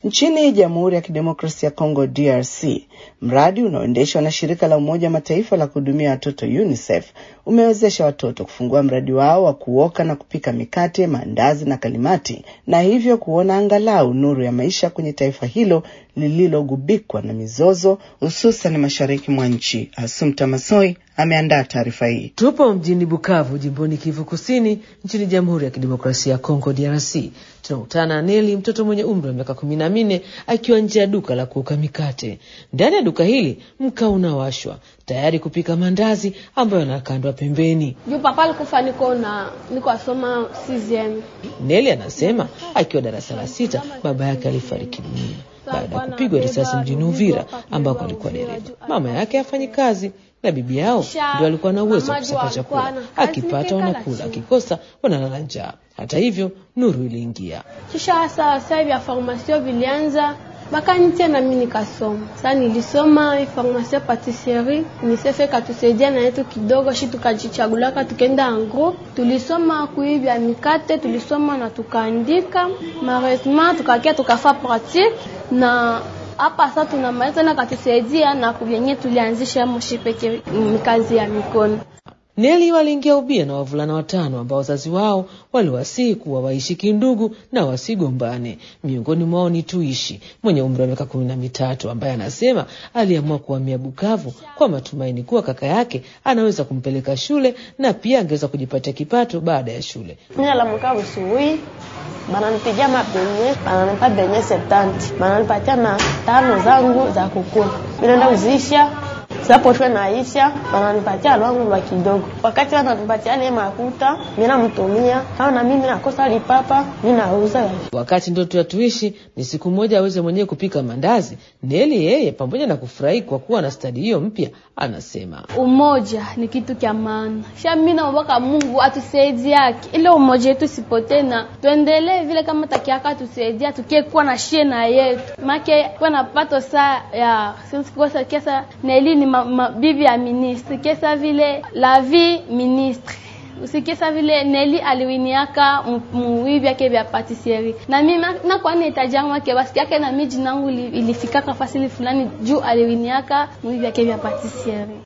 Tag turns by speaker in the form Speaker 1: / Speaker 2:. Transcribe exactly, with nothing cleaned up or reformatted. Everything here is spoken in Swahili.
Speaker 1: Nchini Jamhuri ya Kidemokrasia ya Kongo D R C, mradi unaoendeshwa na shirika la Umoja Mataifa la kuhudumia watoto UNICEF umewezesha watoto kufungua mradi wao wa kuoka na kupika mikate, maandazi na kalimati, na hivyo kuona angalau nuru ya maisha kwenye taifa hilo lililogubikwa na mizozo, hususan mashariki mwa nchi. Assumpta Massoi ameandaa taarifa hii.
Speaker 2: Tupo mjini Bukavu, jimboni Kivu Kusini, nchini Jamhuri ya Kidemokrasia ya Kongo D R C. Tunakutana na Neli, mtoto mwenye umri wa miaka kumi na minne, akiwa nje ya duka la kuoka mikate. Ndani ya duka hili mkaa unawashwa tayari kupika mandazi ambayo yanakandwa pembeni.
Speaker 3: Juu papa alikufa niko na niko asoma sixième.
Speaker 2: Neli anasema akiwa darasa la sita baba yake alifariki dunia baada ya kupigwa risasi mjini Uvira ambako alikuwa dereva. Mama yake hafanyi kazi na bibi yao ndio alikuwa na uwezo wa kusaka chakula. Akipata wanakula, akikosa wanalala njaa. Hata hivyo nuru iliingia.
Speaker 3: Kisha sasa sasa ya formation vilianza bakanitia na mimi nikasoma. Sasa nilisoma formation patisserie, UNICEF katusaidia na yetu kidogo shi tukajichagulaka tukenda en groupe. Tulisoma kuivya mikate, tulisoma na tukaandika. Malheureusement tukakia tukafa pratique na hapa sasa tunamaliza na katusaidia na kuvenye tulianzisha mshipeke mikazi ya mikono.
Speaker 2: Neli waliingia ubia na wavulana watano ambao wazazi wao waliwasihi kuwa waishi kindugu na wasigombane. Miongoni mwao ni Tuishi mwenye umri wa miaka kumi na mitatu ambaye anasema aliamua kuhamia Bukavu kwa matumaini kuwa kaka yake anaweza kumpeleka shule na pia angeweza kujipatia kipato baada ya shule.
Speaker 4: Mimi la Bukavu suwi bananipigia mabenye, bananipa benye septanti, bananipatia na tano zangu za kukula. Mimi naenda uzisha sapo shwe naisha, wananipatia lwangu wa kidogo. Wakati wananipatia ile makuta, mimi namtumia, au na mimi nakosa lipapa, mimi nauza.
Speaker 2: Wakati ndoto ya Tuishi ni siku moja aweze mwenyewe kupika mandazi, Neli yeye pamoja na kufurahi kwa kuwa na stadi hiyo mpya, anasema
Speaker 3: umoja ni kitu cha maana. Sha mimi naomba Mungu atusaidie yake. Ile umoja yetu sipote na tuendelee vile kama takiaka tusaidia tukie kuwa na shena yetu. Make kwa napato saa ya since kwa sasa kesa Neli ni ma, ma, bibi ya ministre, kesa vile la vie ministre. Usikesa vile Neli aliwiniaka muibi yake vya patisserie. Na mimi na kwa nitajangu wake basi yake na miji nangu ilifika kwa fasili fulani juu aliwiniaka muibi yake vya patisserie.